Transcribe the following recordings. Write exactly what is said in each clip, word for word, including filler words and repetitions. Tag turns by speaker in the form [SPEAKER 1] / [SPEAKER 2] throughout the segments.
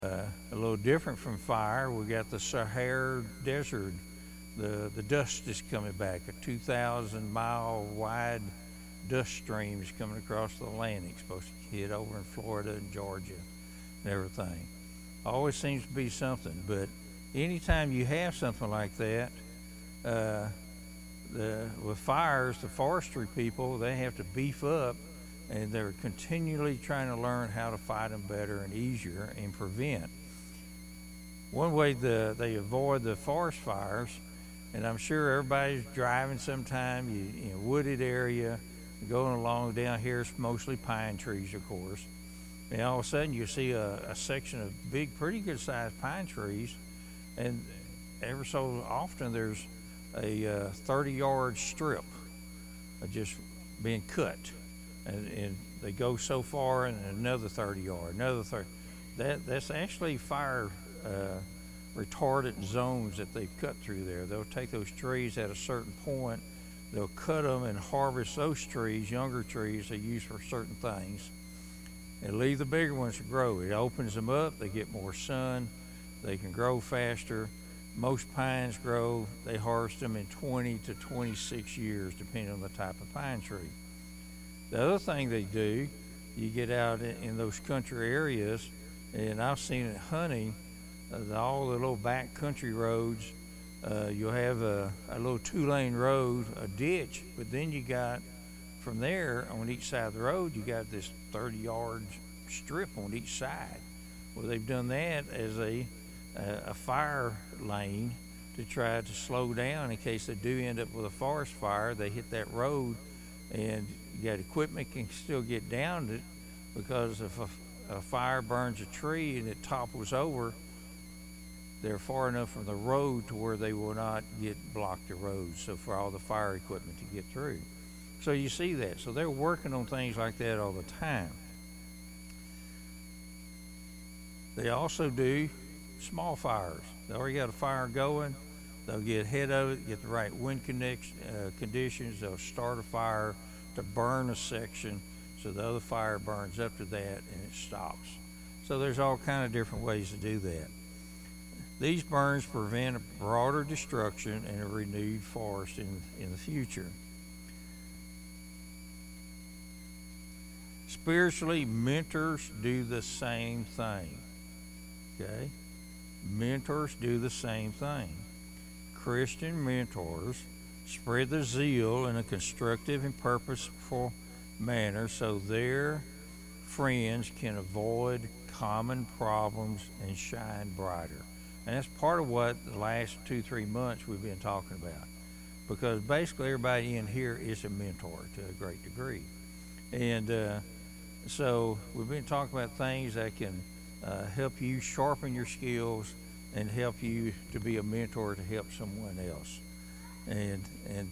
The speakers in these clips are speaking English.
[SPEAKER 1] Uh, a little different from fire, we got the Sahara Desert. The, the dust is coming back, a two thousand mile wide dust stream is coming across the Atlantic, supposed to hit over in Florida and Georgia and everything. Always seems to be something, but anytime you have something like that, uh, the with fires, the forestry people, they have to beef up, and they're continually trying to learn how to fight them better and easier and prevent. One way the, they avoid the forest fires, and I'm sure everybody's driving sometime, you, in a wooded area, going along down here, it's mostly pine trees, of course. And all of a sudden you see a, a section of big, pretty good sized pine trees, and ever so often there's a uh, thirty yard strip of just being cut. And, and they go so far and another thirty yard, another thirty. That, that's actually fire uh, retardant zones that they've cut through there. They'll take those trees at a certain point, they'll cut them and harvest those trees, younger trees they use for certain things, and leave the bigger ones to grow. It opens them up, they get more sun, they can grow faster. Most pines grow, they harvest them in twenty to twenty-six years, depending on the type of pine tree. The other thing they do, you get out in, in those country areas, and I've seen it hunting, uh, all the little back country roads, uh, you'll have a, a little two lane road, a ditch, but then you got, from there, on each side of the road, you got this thirty yard strip on each side. Well, they've done that as a, a, a fire lane to try to slow down in case they do end up with a forest fire. They hit that road, and you got equipment can still get down it, because if a, a fire burns a tree and it topples over, they're far enough from the road to where they will not get blocked the road, so for all the fire equipment to get through. So you see that. So they're working on things like that all the time. They also do small fires. They already got a fire going. They'll get ahead of it, get the right wind connection, uh, conditions. They'll start a fire to burn a section, so the other fire burns up to that and it stops. So there's all kind of different ways to do that. These burns prevent a broader destruction and a renewed forest in, in the future. Spiritually, mentors do the same thing. Okay? Mentors do the same thing. Christian mentors spread the zeal in a constructive and purposeful manner so their friends can avoid common problems and shine brighter. And that's part of what the last two, three months we've been talking about. Because basically everybody in here is a mentor to a great degree. And uh, so we've been talking about things that can uh, help you sharpen your skills and help you to be a mentor to help someone else. And, and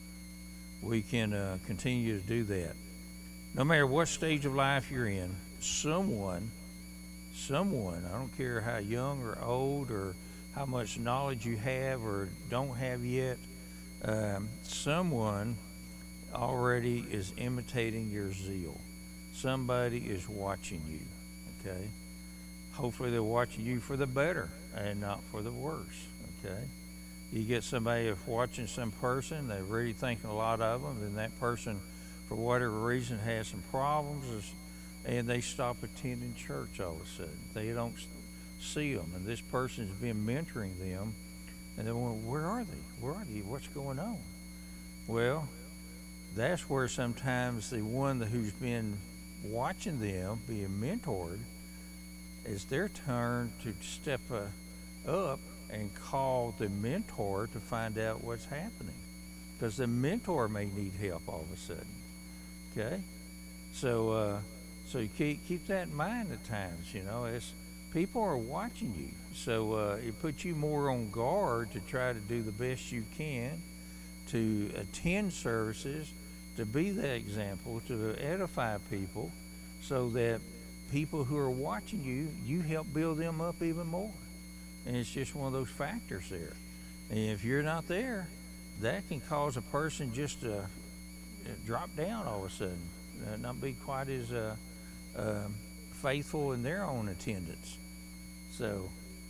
[SPEAKER 1] we can uh, continue to do that. No matter what stage of life you're in, someone, someone, I don't care how young or old or how much knowledge you have or don't have yet, um, someone already is imitating your zeal. Somebody is watching you, okay? Hopefully they're watching you for the better and not for the worse, okay? You get somebody that's watching some person, they're really thinking a lot of them, and that person, for whatever reason, has some problems, and they stop attending church all of a sudden. They don't see them, and this person's been mentoring them, and they're wondering, where are they? Where are they? What's going on? Well, that's where sometimes the one who's been watching them being mentored, it's their turn to step uh, up and call the mentor to find out what's happening, because the mentor may need help all of a sudden. Okay, so uh, so you keep keep that in mind at times. You know, as people are watching you, so uh, it puts you more on guard to try to do the best you can to attend services, to be that example, to edify people, so that people who are watching you, you help build them up even more. And it's just one of those factors there. And if you're not there, that can cause a person just to drop down all of a sudden, uh, not be quite as uh, uh, faithful in their own attendance. So,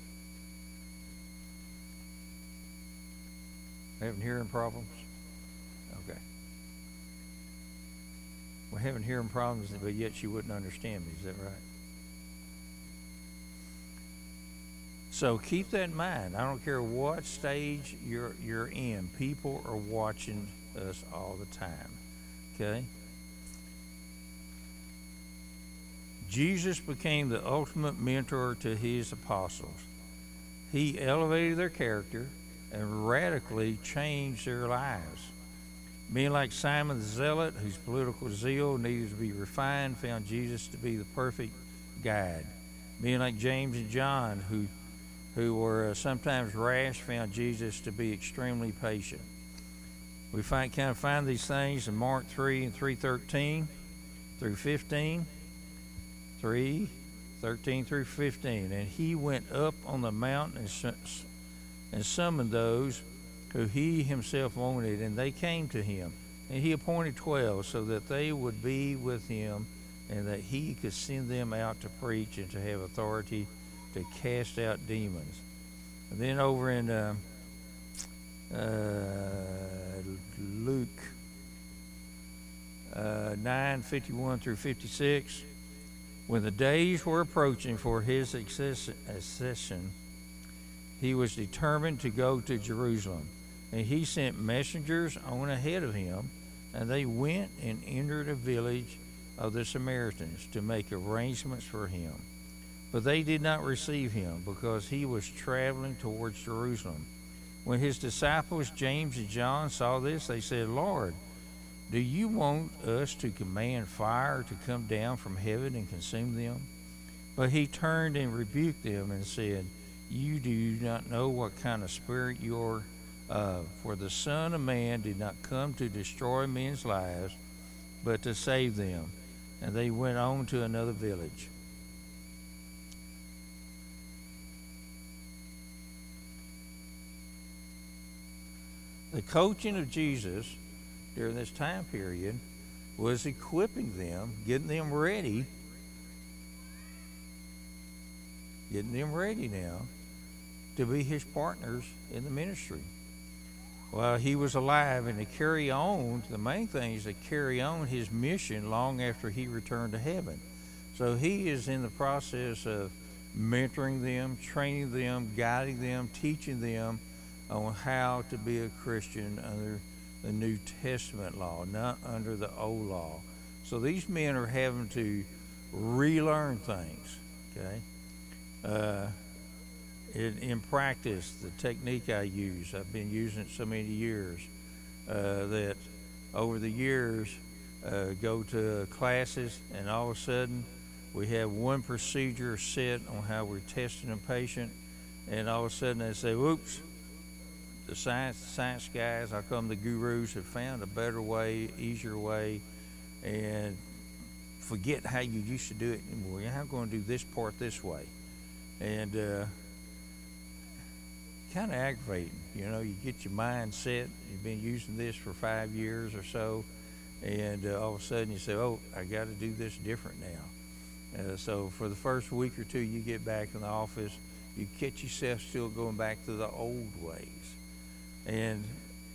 [SPEAKER 1] having hearing problems? Okay. We're having hearing problems, but yet she wouldn't understand me. Is that right? So keep that in mind. I don't care what stage you're you're in. People are watching us all the time. Okay? Jesus became the ultimate mentor to his apostles. He elevated their character and radically changed their lives. Men like Simon the Zealot, whose political zeal needed to be refined, found Jesus to be the perfect guide. Men like James and John, who who were uh, sometimes rash, found Jesus to be extremely patient. We find kind of find these things in Mark three and three thirteen through fifteen, three thirteen through fifteen. And he went up on the mountain and, su- and summoned those who he himself wanted, and they came to him. And he appointed twelve so that they would be with him, and that he could send them out to preach and to have authority to cast out demons. And then over in uh, uh, Luke uh, nine fifty-one through fifty-six, when the days were approaching for his accession, he was determined to go to Jerusalem. And he sent messengers on ahead of him, and they went and entered a village of the Samaritans to make arrangements for him. But they did not receive him, because he was traveling towards Jerusalem. When his disciples James and John saw this, they said, "Lord, do you want us to command fire to come down from heaven and consume them?" But he turned and rebuked them and said, "You do not know what kind of spirit you are of. For the Son of Man did not come to destroy men's lives, but to save them." And they went on to another village. The coaching of Jesus during this time period was equipping them, getting them ready, getting them ready now to be his partners in the ministry while he was alive, and to carry on, the main thing is to carry on his mission long after he returned to heaven. So he is in the process of mentoring them, training them, guiding them, teaching them on how to be a Christian under the New Testament law, not under the old law. So these men are having to relearn things, okay? Uh, in, in practice, the technique I use, I've been using it so many years, uh, that over the years, uh, go to classes, and all of a sudden, we have one procedure set on how we're testing a patient, and all of a sudden they say, "Whoops, the science, science guys, how come the gurus have found a better way, easier way, and forget how you used to do it anymore. You're not going to do this part this way." And uh, kind of aggravating. You know, you get your mind set, you've been using this for five years or so, and uh, all of a sudden you say, "Oh, I got to do this different now." Uh, so for the first week or two you get back in the office, you catch yourself still going back to the old ways. And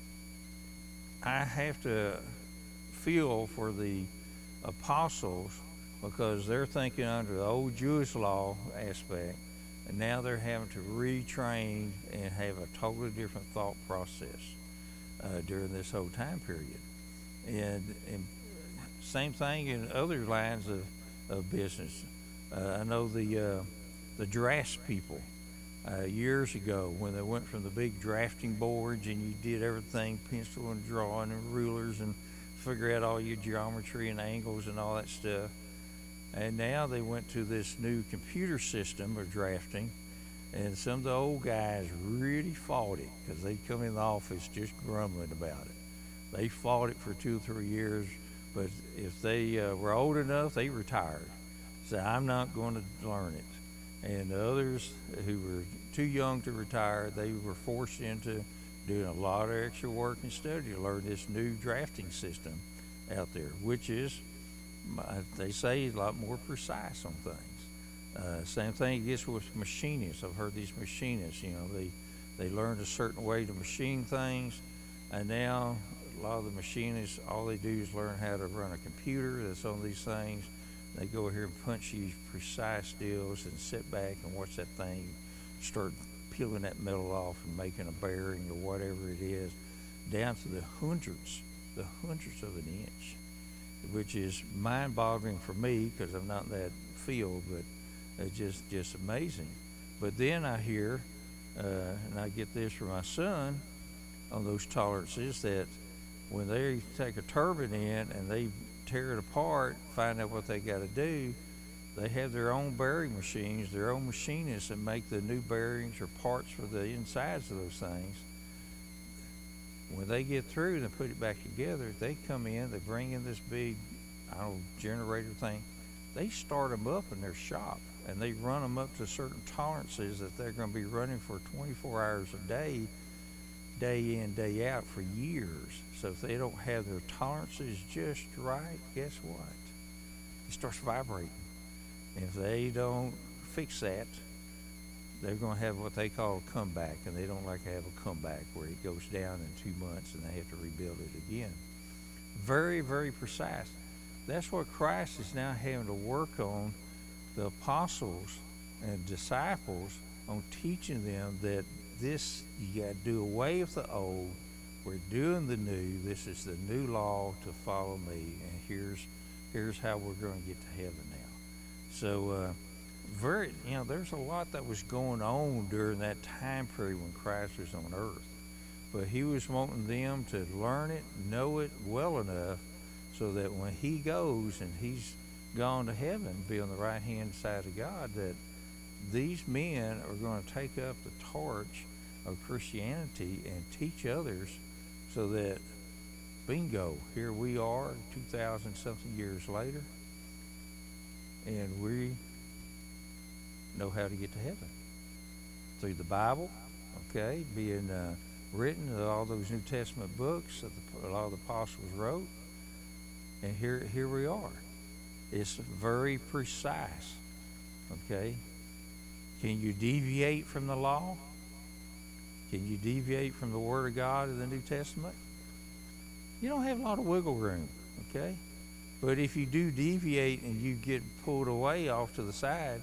[SPEAKER 1] I have to feel for the apostles, because they're thinking under the old Jewish law aspect, and now they're having to retrain and have a totally different thought process uh, during this whole time period. And, and same thing in other lines of, of business. Uh, I know the uh, the draft people. Uh, years ago, when they went from the big drafting boards and you did everything pencil and drawing and rulers and figure out all your geometry and angles and all that stuff, and now they went to this new computer system of drafting, and some of the old guys really fought it, because they'd come in the office just grumbling about it. They fought it for two or three years, but if they uh, were old enough, they retired. So I'm not going to learn it. And the others who were too young to retire, they were forced into doing a lot of extra work and study to learn this new drafting system out there, which is, they say, a lot more precise on things. Uh, same thing gets with machinists. I've heard these machinists, you know, they, they learned a certain way to machine things, and now a lot of the machinists, all they do is learn how to run a computer that's on these things. They go here and punch these precise deals and sit back and watch that thing start peeling that metal off and making a bearing or whatever it is, down to the hundreds, the hundreds of an inch, which is mind-boggling for me because I'm not in that field, but it's just, just amazing. But then I hear, uh, and I get this from my son on those tolerances, that when they take a turbine in and they tear it apart, find out what they got to do, they have their own bearing machines, their own machinists that make the new bearings or parts for the insides of those things. When they get through and they put it back together, they come in, they bring in this big, I don't know, generator thing. They start them up in their shop, and they run them up to certain tolerances that they're going to be running for twenty-four hours a day, day in, day out for years. So if they don't have their tolerances just right, guess what? It starts vibrating. And if they don't fix that, they're going to have what they call a comeback, and they don't like to have a comeback where it goes down in two months and they have to rebuild it again. Very, very precise. That's what Christ is now having to work on the apostles and disciples, on teaching them that this, you got to do away with the old. We're doing the new. This is the new law to follow me, and here's here's how we're going to get to heaven now. So, uh, very, you know, there's a lot that was going on during that time period when Christ was on earth. But he was wanting them to learn it, know it well enough, so that when he goes and he's gone to heaven, be on the right-hand side of God, that these men are going to take up the torch of Christianity and teach others, so that, bingo, here we are two thousand something years later, and we know how to get to heaven through the Bible, okay, being uh, written, all those New Testament books that the, a lot of the apostles wrote, and here here we are. It's very precise, okay. Can you deviate from the law? Can you deviate from the Word of God in the New Testament? You don't have a lot of wiggle room, okay? But if you do deviate and you get pulled away off to the side,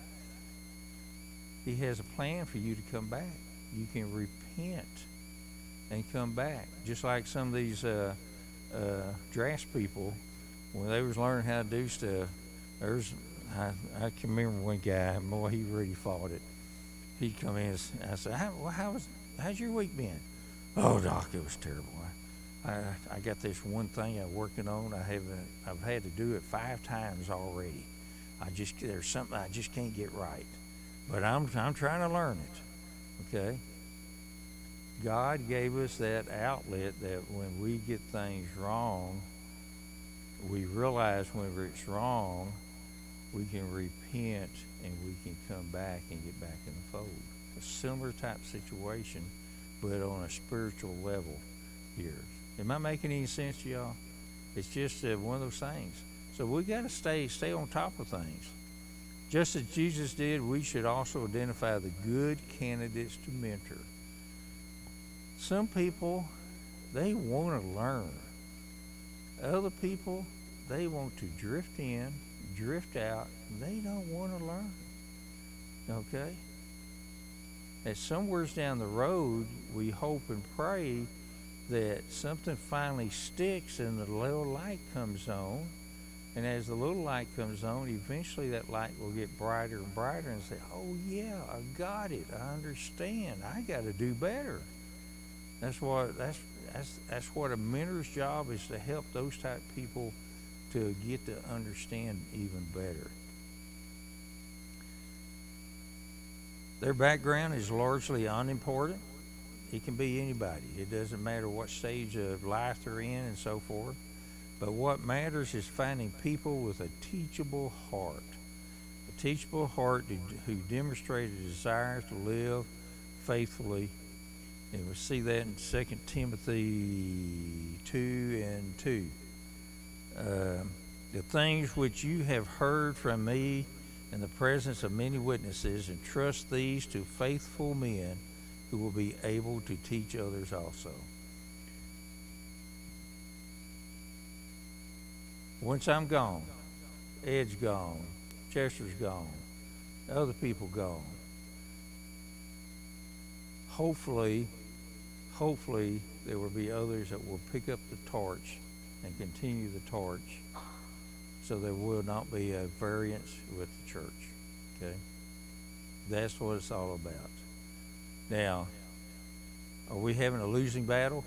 [SPEAKER 1] he has a plan for you to come back. You can repent and come back. Just like some of these uh, uh, draft people, when they was learning how to do stuff, there's, I, I can remember one guy, boy, he really fought it. He'd come in and I said, how, well, how was, how's your week been? Oh, Doc, it was terrible. I, I, I got this one thing I'm working on. I haven't, I've had to do it five times already. I just, there's something I just can't get right. But I'm, I'm trying to learn it, okay? God gave us that outlet that when we get things wrong, we realize whenever it's wrong, we can repent and we can come back and get back in the fold. A similar type situation, but on a spiritual level here. Am I making any sense to y'all? It's just uh, one of those things. So we got to stay stay on top of things. Just as Jesus did, we should also identify the good candidates to mentor. Some people, they want to learn. Other people, they want to drift in, drift out. They don't want to learn. Okay? And somewheres down the road, we hope and pray that something finally sticks and the little light comes on. And as the little light comes on, eventually that light will get brighter and brighter and say, oh yeah, I got it. I understand. I got to do better. That's what that's that's that's what a mentor's job is, to help those type of people to get to understand even better. Their background is largely unimportant. It can be anybody. It doesn't matter what stage of life they're in and so forth. But what matters is finding people with a teachable heart. A teachable heart who demonstrate a desire to live faithfully. And we see that in Second Timothy two and two. Uh, the things which you have heard from me in the presence of many witnesses, and trust these to faithful men who will be able to teach others also. Once I'm gone, Ed's gone, Chester's gone, other people gone. Hopefully, hopefully there will be others that will pick up the torch and continue the torch, so there will not be a variance with the church. Okay? That's what it's all about. Now, are we having a losing battle?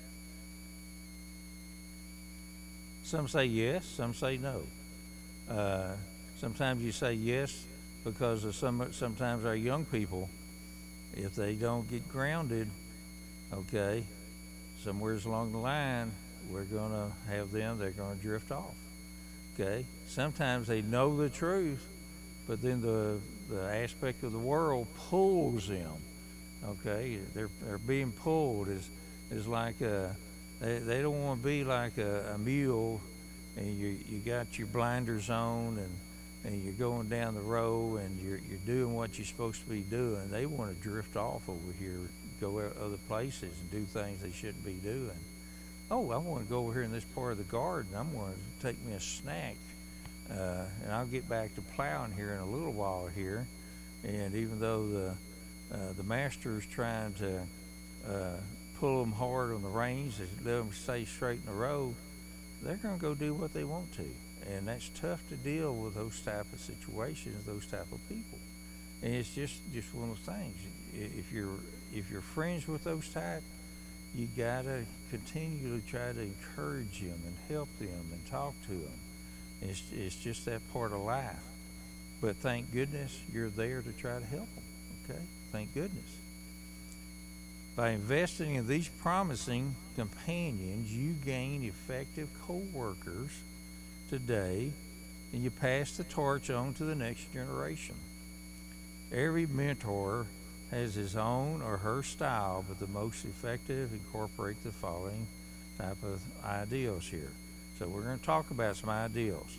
[SPEAKER 1] Some say yes, some say no. Uh, sometimes you say yes because of some. Sometimes our young people, if they don't get grounded, okay, somewhere along the line, we're going to have them, they're going to drift off. Okay? Sometimes they know the truth, but then the, the aspect of the world pulls them. Okay? They're, they're being pulled. Is is like a, they, they don't want to be like a, a mule, and you you got your blinders on, and, and you're going down the road, and you're, you're doing what you're supposed to be doing. They want to drift off over here, go other places and do things they shouldn't be doing. Oh, I want to go over here in this part of the garden. I'm going to take me a snack, uh, and I'll get back to plowing here in a little while here. And even though the uh, the master's trying to uh, pull them hard on the reins, and let them stay straight in the road, they're going to go do what they want to. And that's tough to deal with those type of situations, those type of people. And it's just, just one of those things. If you're if you're friends with those type, you gotta continue to try to encourage them and help them and talk to them. It's it's just that part of life. But thank goodness you're there to try to help them. Okay, thank goodness. By investing in these promising companions, you gain effective co-workers today, and you pass the torch on to the next generation. Every mentor has his own or her style, but the most effective incorporate the following type of ideals here. So we're going to talk about some ideals.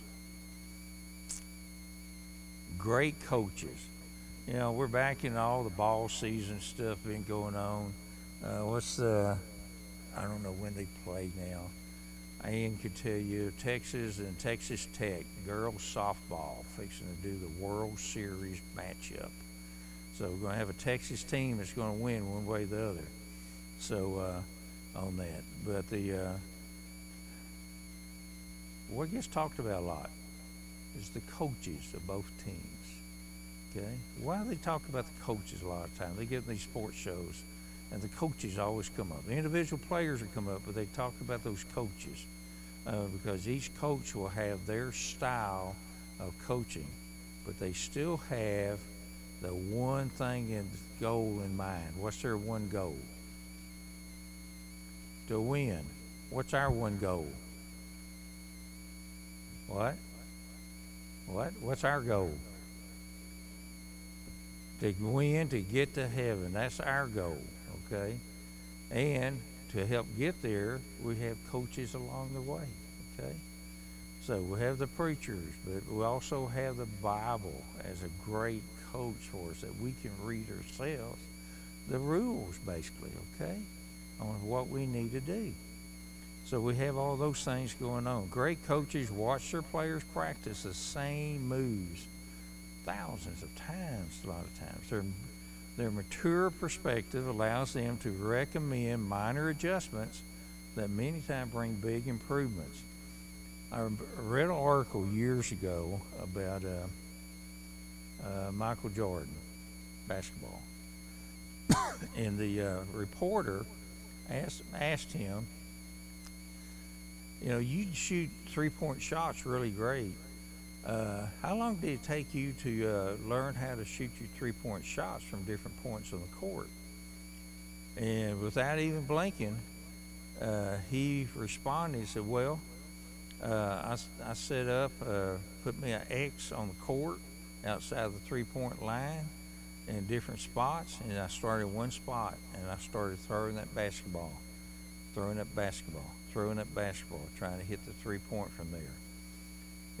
[SPEAKER 1] Great coaches. You know, we're back in all the ball season stuff been going on. Uh, what's the, I don't know when they play now. Ian could tell you, Texas and Texas Tech, girls softball, fixing to do the World Series matchup. So we're going to have a Texas team that's going to win one way or the other. So uh, on that. But the uh, what gets talked about a lot is the coaches of both teams. Okay? Why do they talk about the coaches a lot of times? They get in these sports shows, and the coaches always come up. The individual players will come up, but they talk about those coaches uh, because each coach will have their style of coaching, but they still have the one thing and goal in mind. What's their one goal? To win. What's our one goal? What? What? What's our goal? To win, to get to heaven. That's our goal, okay? And to help get there, we have coaches along the way, okay? So we have the preachers, but we also have the Bible as a great coach for us that we can read ourselves the rules, basically, okay, on what we need to do. So we have all those things going on. Great coaches watch their players practice the same moves thousands of times, a lot of times. Their, their mature perspective allows them to recommend minor adjustments that many times bring big improvements. I read an article years ago about uh, uh, Michael Jordan, basketball. And the uh, reporter asked, asked him, you know, you shoot three-point shots really great. Uh, how long did it take you to uh, learn how to shoot your three-point shots from different points on the court? And without even blinking, uh, he responded and said, well, uh, I, I set up, uh, put me an X on the court outside of the three-point line in different spots, and I started one spot, and I started throwing that basketball, throwing that basketball, throwing that basketball, trying to hit the three-point from there.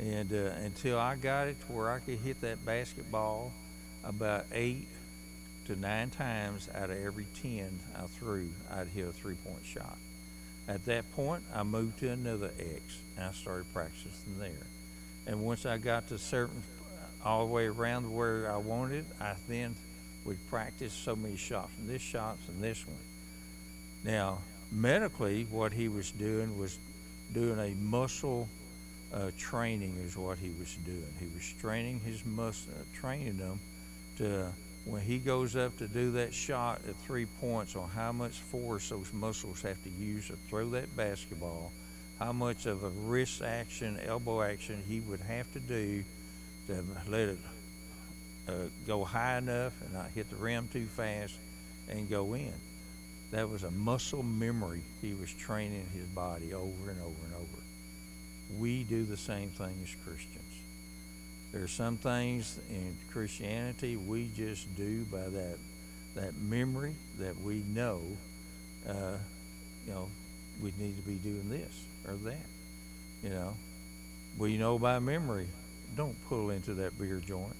[SPEAKER 1] And uh, until I got it to where I could hit that basketball about eight to nine times out of every ten I threw, I'd hit a three-point shot. At that point, I moved to another X, and I started practicing there. And once I got to certain, all the way around where I wanted, I then would practice so many shots from this shot and this one. Now, medically, what he was doing was doing a muscle uh, training is what he was doing. He was training his muscle, uh, training them to, when he goes up to do that shot at three points, on how much force those muscles have to use to throw that basketball, how much of a wrist action, elbow action he would have to do to let it uh, go high enough and not hit the rim too fast and go in. That was a muscle memory he was training his body over and over and over. We do the same thing as Christians. There are some things in Christianity we just do by that that memory that we know, uh, you know, we need to be doing this or that. You know, we know by memory, don't pull into that beer joint.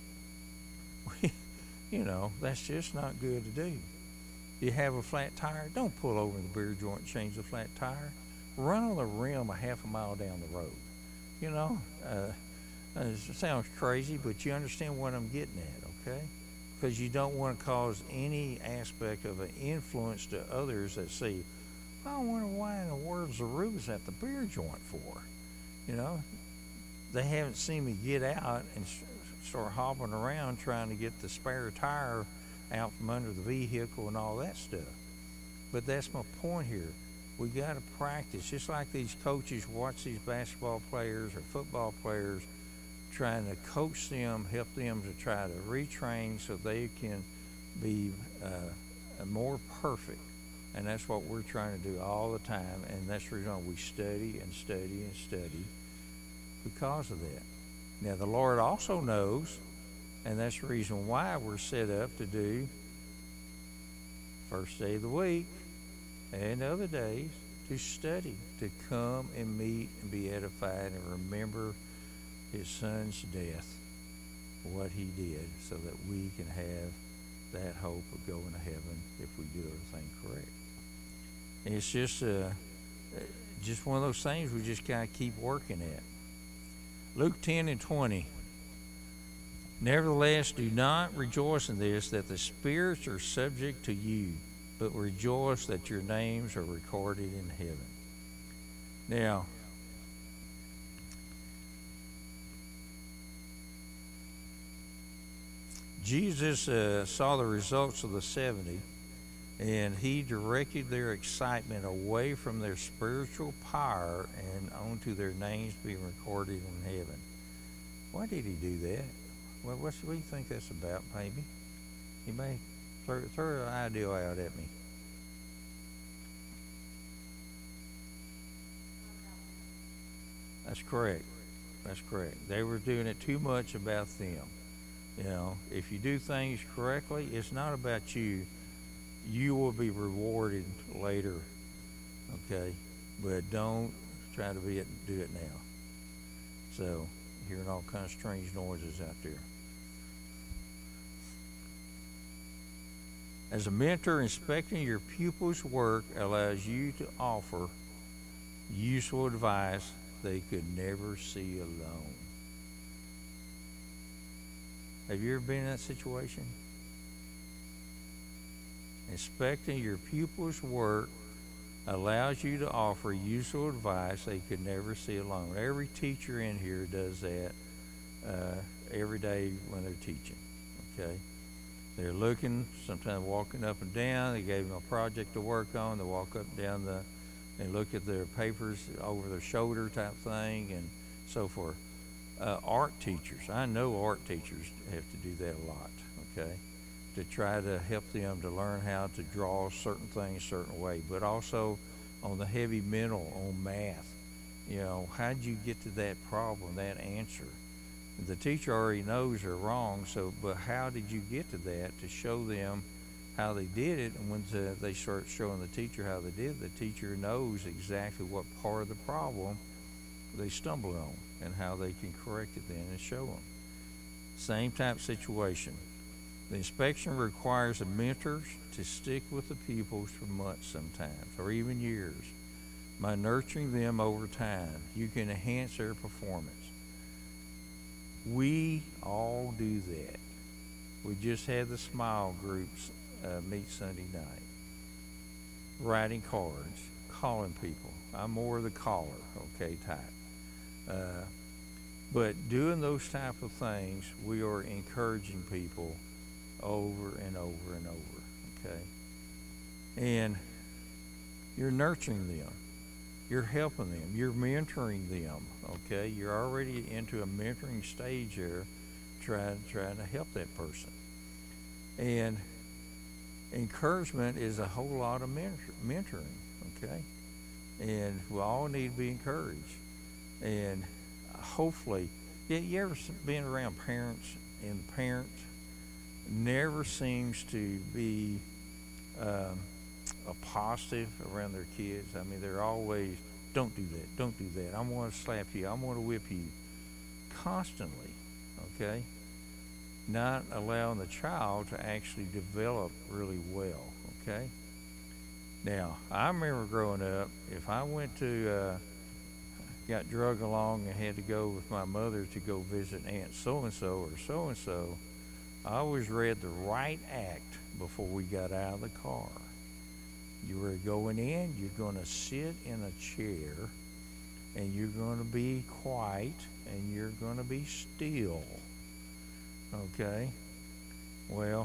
[SPEAKER 1] You know, that's just not good to do. You have a flat tire, don't pull over in the beer joint and change the flat tire. Run on the rim a half a mile down the road. You know, uh, it sounds crazy, but you understand what I'm getting at, okay? Because you don't want to cause any aspect of an influence to others that say, I wonder why in the world's the Rubens at the beer joint for? You know, they haven't seen me get out and start hobbling around trying to get the spare tire out from under the vehicle and all that stuff. But that's my point here. We got to practice, just like these coaches watch these basketball players or football players, trying to coach them, help them to try to retrain so they can be uh, more perfect. And that's what we're trying to do all the time, and that's the reason we study and study and study because of that. Now, the Lord also knows, and that's the reason why we're set up to do first day of the week and other days to study, to come and meet and be edified and remember his son's death, what he did, so that we can have that hope of going to heaven if we do everything correct. And it's just uh, just one of those things we just kind of keep working at. Luke ten and twenty. Nevertheless, do not rejoice in this, that the spirits are subject to you, but rejoice that your names are recorded in heaven. Now, Jesus uh, saw the results of the seventy, and he directed their excitement away from their spiritual power and onto their names being recorded in heaven. Why did he do that? Well, what do you think that's about, maybe? You may throw, throw an idea out at me. That's correct. That's correct. They were doing it too much about them. You know, if you do things correctly, it's not about you. You will be rewarded later, okay? But don't try to be it, do it now. So, hearing all kinds of strange noises out there. As a mentor, inspecting your pupils' work allows you to offer useful advice they could never see alone. Have you ever been in that situation? Inspecting your pupils' work allows you to offer useful advice they could never see alone. Every teacher in here does that uh, every day when they're teaching, okay? They're looking, sometimes walking up and down. They gave them a project to work on. They walk up and down the, and look at their papers over their shoulder type thing and so forth. Uh, art teachers, I know art teachers have to do that a lot, okay? To try to help them to learn how to draw certain things a certain way, but also on the heavy mental, on math. You know, how did you get to that problem, that answer? The teacher already knows they're wrong, so, but how did you get to that to show them how they did it? And when the, they start showing the teacher how they did it, the teacher knows exactly what part of the problem they stumble on and how they can correct it then and show them. Same type situation. The inspection requires the mentors to stick with the pupils for months sometimes, or even years. By nurturing them over time, you can enhance their performance. We all do that. We just had the smile groups uh, meet Sunday night. Writing cards, calling people. I'm more of the caller, okay, type. Uh, but doing those type of things, we are encouraging people over and over and over, okay? And you're nurturing them. You're helping them. You're mentoring them, okay? You're already into a mentoring stage there, trying, trying to help that person. And encouragement is a whole lot of mentor, mentoring, okay? And we all need to be encouraged. And hopefully, you, you ever been around parents, and the parent never seems to be um, a positive around their kids? I mean, they're always, don't do that, don't do that. I'm going to slap you, I'm going to whip you constantly, okay? Not allowing the child to actually develop really well, okay? Now, I remember growing up, if I went to, uh, got drug along and had to go with my mother to go visit Aunt so-and-so or so-and-so, I always read the right act before we got out of the car. You were going in, you're going to sit in a chair, and you're going to be quiet, and you're going to be still. Okay? Well,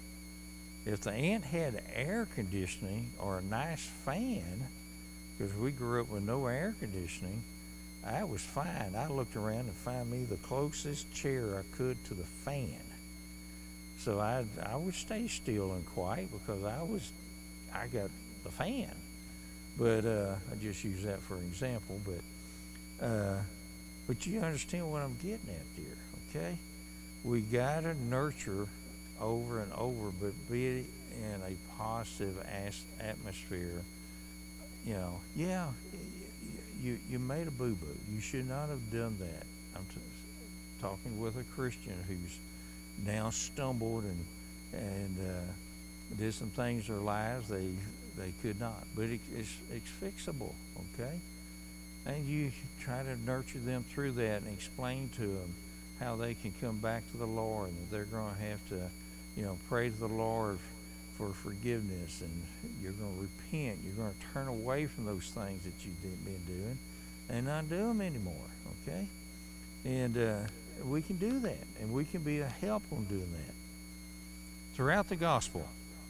[SPEAKER 1] if the aunt had air conditioning or a nice fan, because we grew up with no air conditioning, I was fine. I looked around and found me the closest chair I could to the fan. So I I would stay still and quiet because I was I got the fan. But uh, I just use that for an example. But uh, but you understand what I'm getting at there, okay? We gotta nurture over and over, but be in a positive as- atmosphere. You know, yeah, you you made a boo-boo. You should not have done that. I'm t- talking with a Christian who's now stumbled and and uh, did some things in their lives they they could not. But it, it's it's fixable, okay? And you try to nurture them through that and explain to them how they can come back to the Lord, and that they're going to have to, you know, pray to the Lord for forgiveness, and you're going to repent. You're going to turn away from those things that you've been doing and not do them anymore, okay? And uh, we can do that, and we can be a help on doing that. Throughout the gospel,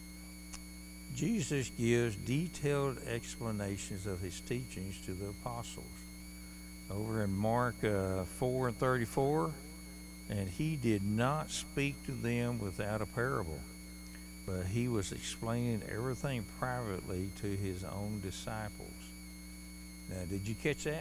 [SPEAKER 1] Jesus gives detailed explanations of his teachings to the apostles. Over in Mark uh, four and thirty-four, and he did not speak to them without a parable, but he was explaining everything privately to his own disciples. Now, did you catch that?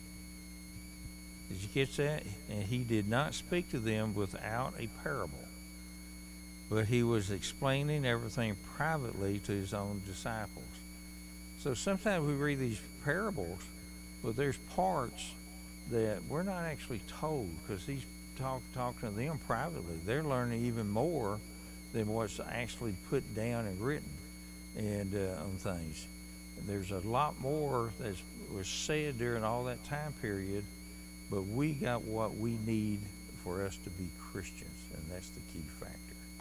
[SPEAKER 1] Did you catch that? And he did not speak to them without a parable, but he was explaining everything privately to his own disciples. So sometimes we read these parables, but there's parts that we're not actually told, because he's talk, talking to them privately. They're learning even more than what's actually put down and written and uh, on things. There's a lot more that was said during all that time period, but we got what we need for us to be Christians, and that's the key factor.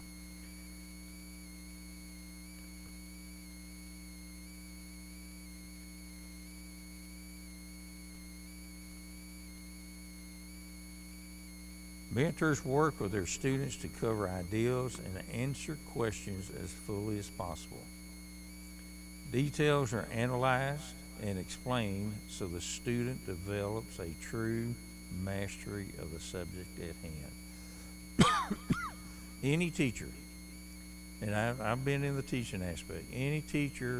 [SPEAKER 1] Mentors work with their students to cover ideals and answer questions as fully as possible. Details are analyzed and explained so the student develops a true mastery of the subject at hand. Any teacher, and I've, I've been in the teaching aspect, any teacher,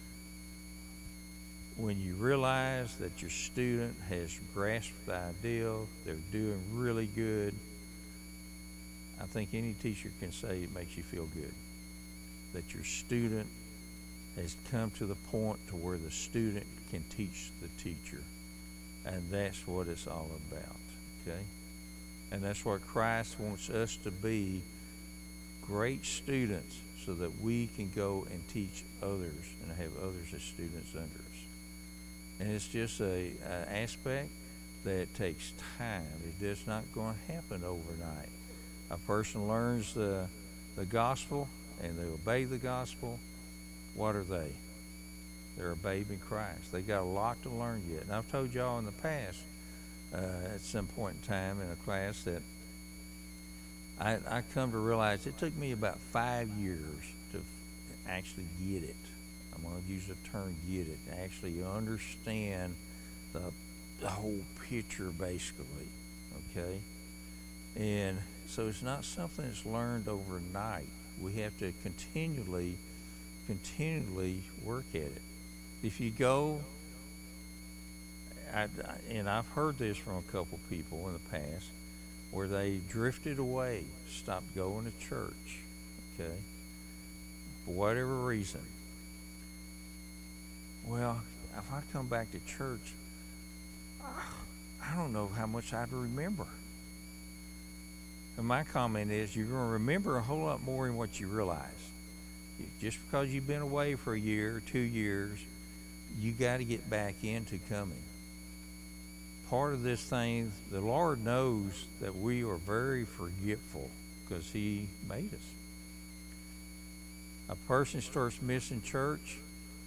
[SPEAKER 1] when you realize that your student has grasped the ideal, they're doing really good, I think any teacher can say it makes you feel good. That your student has come to the point to where the student can teach the teacher. And that's what it's all about, okay? And that's what Christ wants us to be, great students, so that we can go and teach others and have others as students under us. And it's just a, a aspect that takes time. It is not going to happen overnight. A person learns the, the gospel and they obey the gospel. What are they? They're a babe in Christ. They got a lot to learn yet. And I've told y'all in the past, uh, at some point in time in a class, that I, I come to realize it took me about five years to actually get it. I'm going to use the term get it, to actually understand the, the whole picture, basically, okay? And so it's not something that's learned overnight. We have to continually, continually work at it. If you go, I, and I've heard this from a couple people in the past, where they drifted away, stopped going to church, okay, for whatever reason. Well, if I come back to church, I don't know how much I'd remember. And my comment is, you're going to remember a whole lot more than what you realize. Just because you've been away for a year or two years, you got to get back into coming. Part of this thing, the Lord knows that we are very forgetful because He made us. A person starts missing church,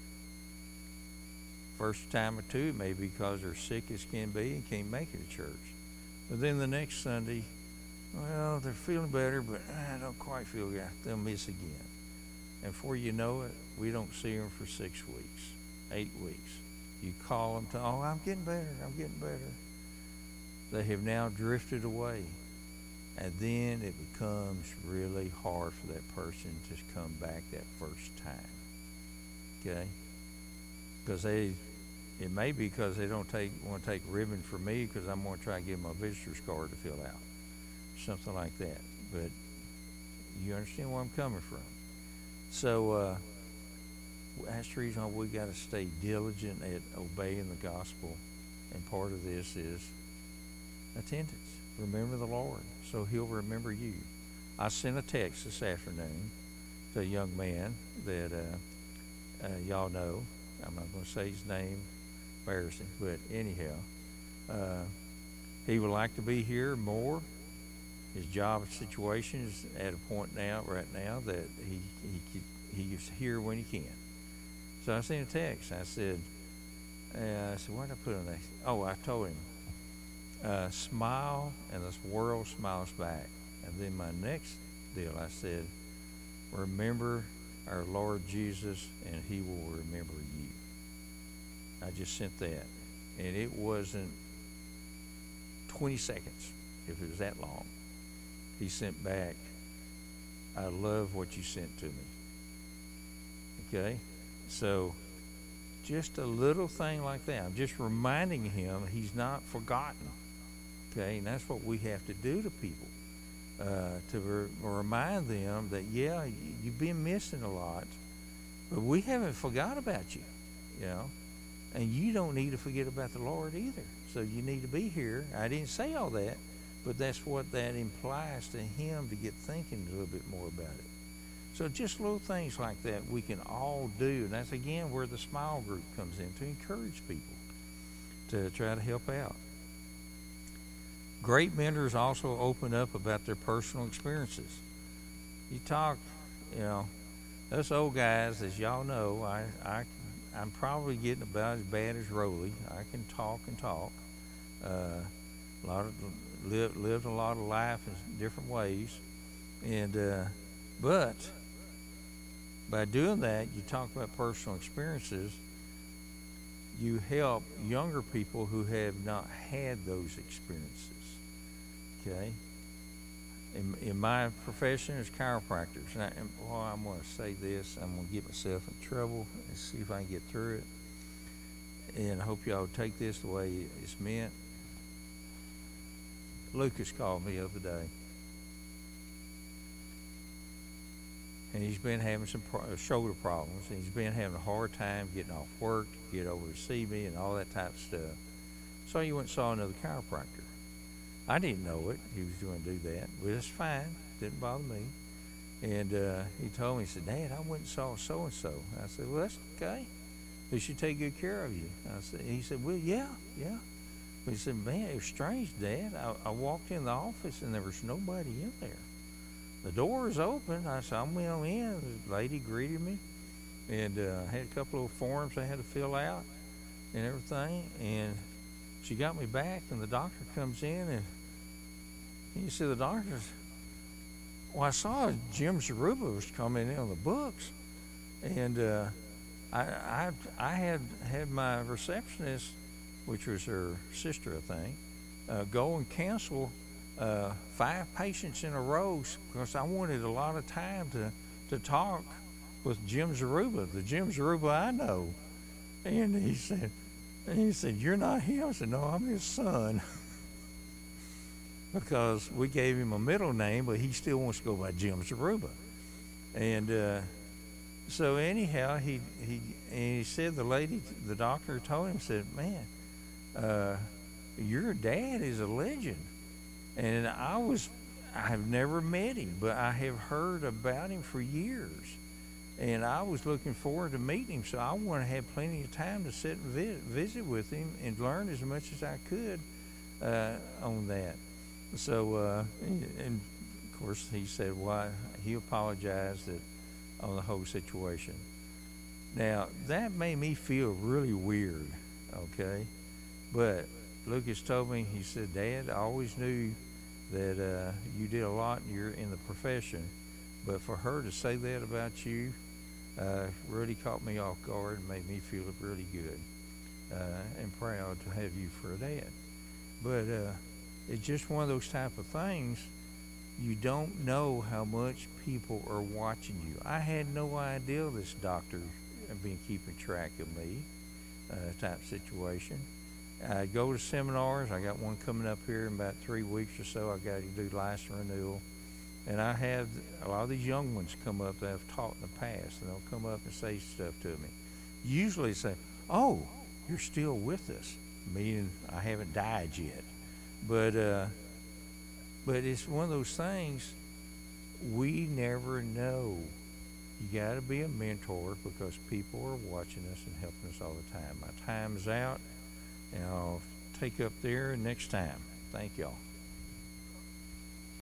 [SPEAKER 1] first time or two, it may be because they're sick as can be and can't make it to church. But then the next Sunday, well, they're feeling better, but I don't quite feel good. They'll miss again. And before you know it, we don't see them for six weeks, eight weeks. You call them to, oh, I'm getting better, I'm getting better. They have now drifted away. And then it becomes really hard for that person to come back that first time. Okay? Because they, it may be because they don't take want to take ribbon for me because I'm going to try to give them a visitor's card to fill out. Something like that. But you understand where I'm coming from. So, uh, that's the reason why we got to stay diligent at obeying the gospel. And part of this is attendance. Remember the Lord, so He'll remember you. I sent a text this afternoon to a young man that uh, uh, y'all know. I'm not going to say his name, embarrassing, but anyhow, uh, he would like to be here more. His job situation is at a point now, right now, that he he he's here when he can. So I sent a text. I said, uh, I said, what did I put on that? Oh, I told him, uh, smile and this world smiles back. And then my next deal, I said, remember our Lord Jesus and He will remember you. I just sent that. And it wasn't twenty seconds, if it was that long. He sent back, I love what you sent to me. Okay? So, just a little thing like that. I'm just reminding him he's not forgotten. Okay? And that's what we have to do to people. Uh, to re- remind them that, yeah, you've been missing a lot, but we haven't forgot about you, you know? And you don't need to forget about the Lord either. So you need to be here. I didn't say all that, but that's what that implies to him to get thinking a little bit more about it. So just little things like that we can all do. And that's, again, where the smile group comes in, to encourage people to try to help out. Great mentors also open up about their personal experiences. You talk, you know, us old guys, as y'all know, I, I, I'm probably getting about as bad as Roley. I can talk and talk. Uh, a lot of live, lived a lot of life in different ways, and uh, but by doing that, you talk about personal experiences. You help younger people who have not had those experiences. Okay. In, in my profession as chiropractors, and, I, and well, I'm going to say this. I'm going to get myself in trouble and see if I can get through it. And I hope y'all take this the way it's meant. Lucas called me the other day, and he's been having some pro- shoulder problems, and he's been having a hard time getting off work, get over to see me, and all that type of stuff. So he went and saw another chiropractor. I didn't know it. He was going to do that, but it's fine. Didn't bother me. And uh, he told me, he said, Dad, I went and saw so-and-so. I said, well, that's okay. They should take good care of you. I said, he said, well, yeah, yeah. But he said, man, it was strange, Dad. I, I walked in the office and there was nobody in there. The door was open. I said, I went on in. The lady greeted me and uh, had a couple of forms I had to fill out and everything. And she got me back, and the doctor comes in, and he said, the doctor's, well, I saw Jim Zaruba was coming in on the books, and uh, I, I, I had had my receptionist, which was her sister, I think, uh, go and cancel uh, five patients in a row because I wanted a lot of time to, to talk with Jim Zaruba, the Jim Zaruba I know. And he said, and he said, you're not him? I said, no, I'm his son. Because we gave him a middle name, but he still wants to go by Jim Zaruba. And uh, so anyhow, he, he, and he said, the lady, the doctor told him, said, man, uh, your dad is a legend. And I was, I have never met him, but I have heard about him for years. And I was looking forward to meeting him, so I want to have plenty of time to sit and visit, visit with him and learn as much as I could uh, on that. So, uh, and, and of course, he said, well, he apologized that, on the whole situation. Now, that made me feel really weird, okay? But Lucas told me, he said, Dad, I always knew that uh, you did a lot and you're in the profession, but for her to say that about you uh, really caught me off guard and made me feel really good uh, and proud to have you for a dad. But uh, it's just one of those type of things. You don't know how much people are watching you. I had no idea this doctor had been keeping track of me uh, type situation. I go to seminars. I got one coming up here in about three weeks or so. I got to do license renewal. And I have a lot of these young ones come up that I've taught in the past, and they'll come up and say stuff to me. Usually say, oh, you're still with us, meaning I haven't died yet. But uh, but it's one of those things, we never know. You got to be a mentor because people are watching us and helping us all the time. My time is out, and I'll take up there next time. Thank y'all.